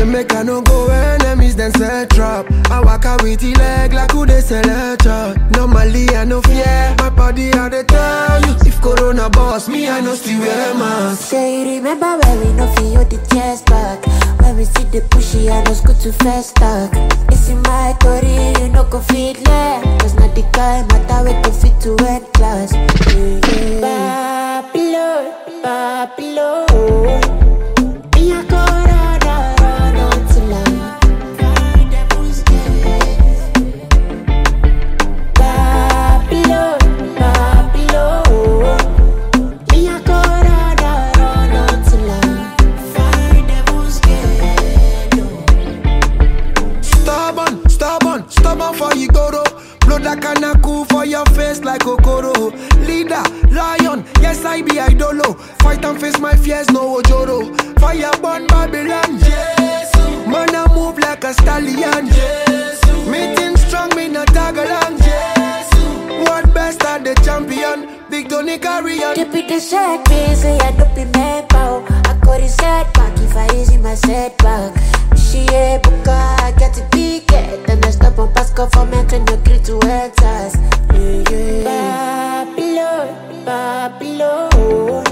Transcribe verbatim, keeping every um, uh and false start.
They make I no go enemies, then set trap. I walk out with the leg like who they sell a chart. Normally I no fear, my body I dey tell you. If Corona boss me, I no still wear mask. Say you remember when we no feel the chest back. When we see the pushy, I know good to fast talk. It's in my story, you no go fit left. Cause not the guy matter we go fit to end class. Babylon, Babylon. Me a go run, run, run until I find the devil's gate. Babylon, Babylon. Me a go run, run, run until I find the devil's gate. Stubborn, stubborn, stubborn for you go to. Blow that kinda cool for your face like Okoro. Leader, lion, yes I be idolo. Fight and face my fears, no ojoro. Fire burn Babylon, yes. Man I move like a stallion, yes. Meeting strong, me not tag along, yes. What best are the champion? Big Tony carry on. Keep it the set piece, I don't be mad pow. I got it set back if I easy my setback. She a book, I get to pick it. Then I stop on Pascal for me, can you agree to answers? Yeah, yeah. Babylon, Babylon.